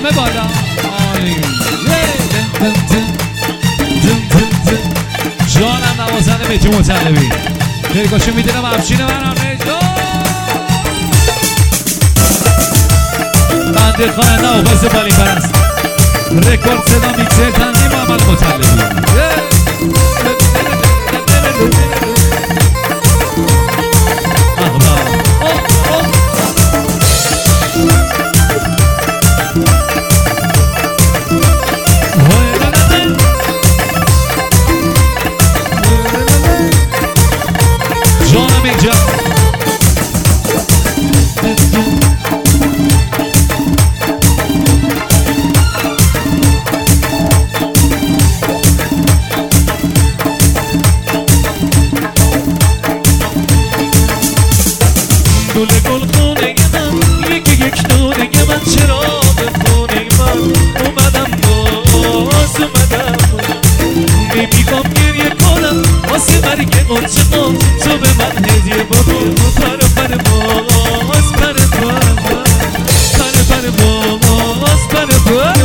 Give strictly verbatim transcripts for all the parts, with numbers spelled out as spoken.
همه بالا. جانم نوازنده مهدی مطلبی خیلی میدونم افشین من هم بنده خواننده آواز بالی پرست رکورد صدا میکسر تنظیم محمد مطلبی. جانم اینجا گل گل خونه من یکی یک دونه من چرا به خونه من اومدم باز اومدم نمیخوام گریه کنم واسه مرگ قنچه ما تو به من هدیه بابا پر پر باز پر پر پر پر باز پر پر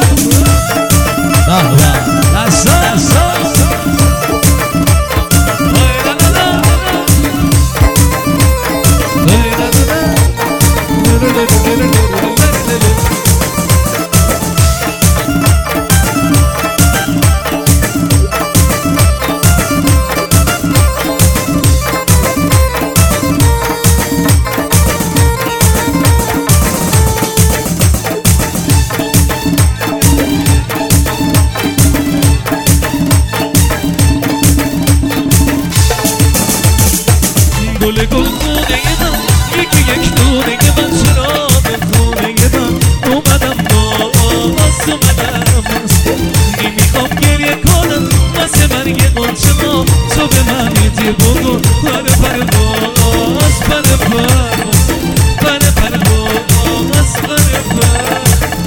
گل گل خونه من یکی یک دونه من چرا به خونه من اومدم باز اومدم نمیخوام گریه کنم واسه مرگ قنچه ما تو به من هدیه بکن پر پر باز پر پر پر پر باز پر پر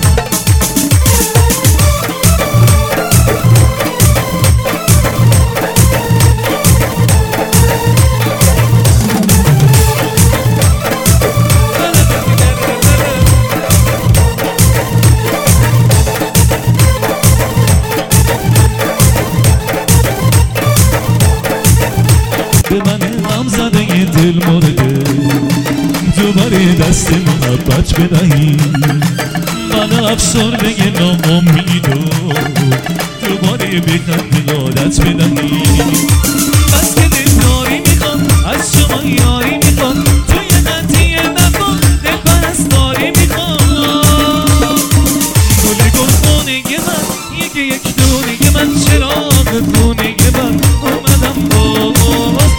به من غم زده یه دل مرده دوباره دست محبت بدهی من افسرده ناامیدو دوباره بخند عادت بدهی بس که دلداری میخوام از شما یاری میخوام توی قطعیه نکن دل پرستاری میخوام گل گل خونه من یکی یک دونه من چراغ خونه من اومدم باز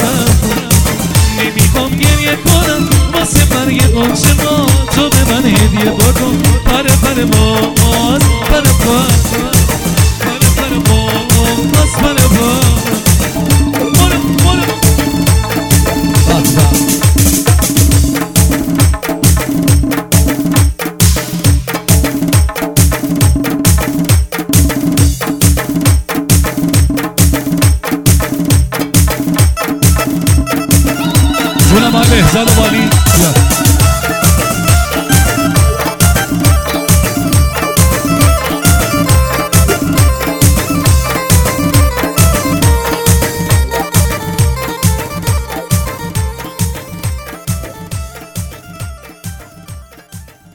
نمیخوام گریه کنم واسه مرگ قنچه ما تو به من هدیه بکن پر پر باز پر پر پر پر باز پر پر برو برو جونم آقای بهزاد بالی